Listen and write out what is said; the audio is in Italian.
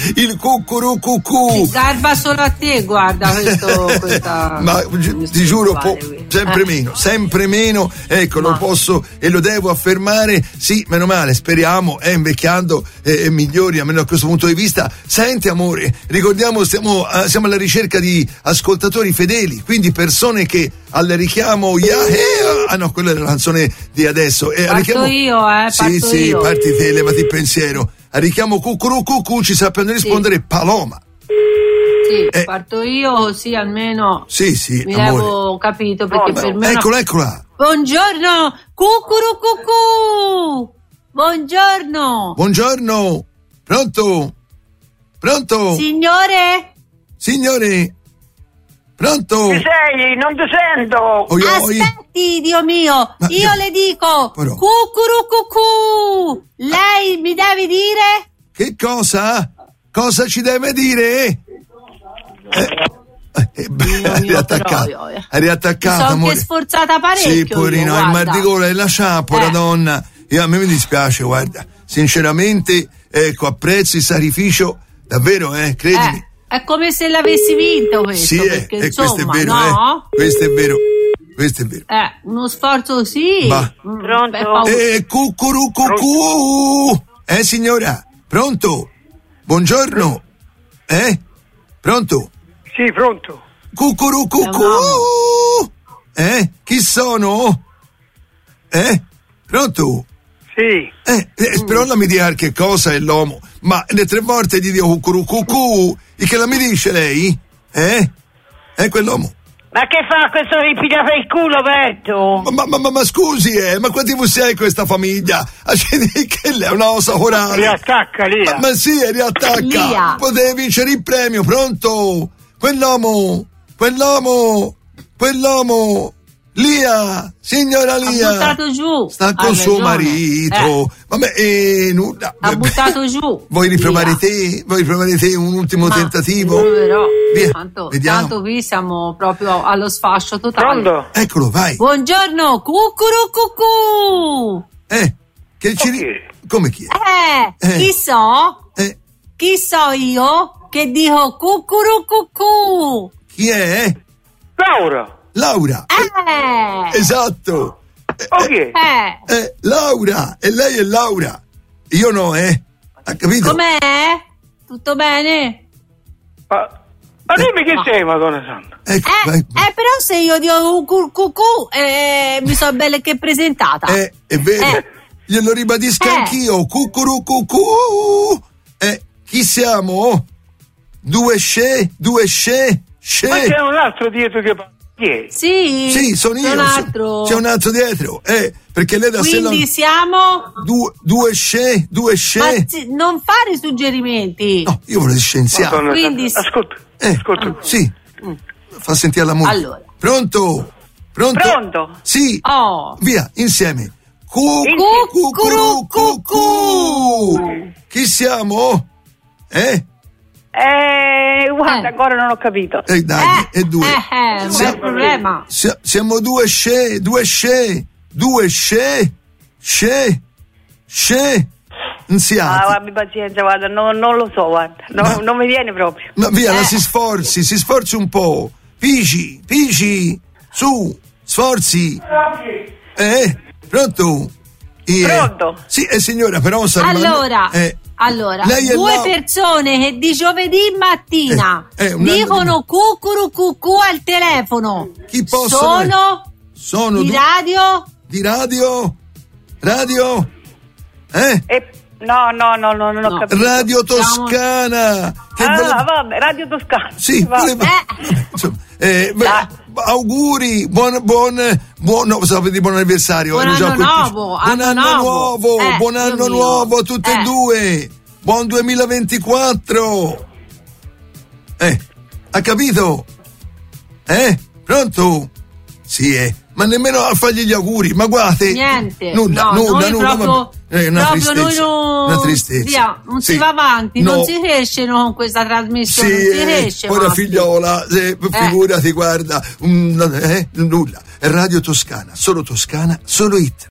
il cucurucucù. Ti garba solo a te, guarda questa. Ma ti giuro, sempre meno, ecco, lo posso e lo devo affermare. Sì, meno male, speriamo, invecchiando migliori, almeno da questo punto di vista. Senti amore, ricordiamo, siamo alla ricerca di ascoltatori fedeli, quindi persone che al richiamo no, quella è la canzone di adesso. Parto io. Parti te, levati il pensiero. A richiamo cucurucucù ci sappiano rispondere Paloma. Sì, parto io, così almeno sì, mi amore. avevo capito, perché per me eccola. Buongiorno, cucurucucù. Buongiorno. Pronto? Signore? Pronto? Chi sei? Non ti sento. Aspetti, Dio mio, io le dico cucurucucù. Lei mi deve dire? Che cosa? Cosa ci deve dire? È riattaccata, sono amore. anche sforzata parecchio. Sì, poverino, il mal di gola e la sciapola, donna. A me mi dispiace, guarda. Sinceramente, ecco, apprezzo il sacrificio, davvero, credimi. È come se l'avessi vinto questo, sì, perché insomma, questo è vero, no? Questo è vero. Uno sforzo sì. Pronto? Cucurucucù. Signora? Pronto? Buongiorno. Pronto? Sì, pronto. Cucurucucù. Chi sono? Pronto? Sì. Però non mi dica che cosa è l'uomo. Ma le 3 volte gli dico cucurucucù. E che la mi dice lei? È quell'uomo. Ma che fa questo ripiglia per il culo, Berto? Ma scusi, ma quanti vostri hai in questa famiglia? Che lei è una osa orale. Riattacca, Lia. Ma sì, riattacca. Lia. Potevi vincere il premio, pronto? Quell'uomo. Lia, signora Lia. Ha buttato giù. Sta con suo marito. Vabbè, nulla. Ha buttato giù. Vuoi riprovare te? Un ultimo tentativo? Però, Via, tanto qui siamo proprio allo sfascio totale. Pronto? Eccolo, vai. Buongiorno, cucurucucù. Che come chi è? Chi so? Chi so io che dico cucurucucù? Chi è? Laura. Esatto. Ok. Laura, e lei è Laura. Io no, ha capito? Com'è? Tutto bene? Ma dimmi che sei, Madonna Santa. Però se io dico cucù, mi so belle che presentata. È vero. Glielo ribadisco anch'io. Cucurucucù. Chi siamo? Due sce. Ma c'è un altro dietro che Sì, sono io. C'è un altro dietro. Perché lei da quindi siamo due sce. Ma non fare suggerimenti. No, io volevo scienziato. Madonna, quindi ascolta. Sì. Fa sentire la musica. Allora. Pronto? Sì. Via, insieme. Cucurucucù. Chi siamo? Guarda, ancora non ho capito. Dai, è due. Non è un problema. Siamo due sce. Insieme. Abbi pazienza, guarda, non lo so, guarda. Non mi viene proprio. Ma via, la si sforzi un po'. Pigi, su, sforzi. Pronto? Pronto? Sì, signora, però Allora, due persone che di giovedì mattina dicono cucurucucù al telefono. Chi possono? Sono di radio? Di radio? No, non ho capito. Radio Toscana. Vabbè, Radio Toscana. Sì, auguri, buon anniversario. Buon anno nuovo a tutte e due. Buon 2024. Ha capito? Pronto? Sì, ma nemmeno a fargli gli auguri, ma guardate. Niente. Nulla. Una tristezza. Via, non si va avanti, non si cresce con questa trasmissione, non si cresce. Poi la figliola, figurati, guarda, nulla. È Radio Toscana, solo hit.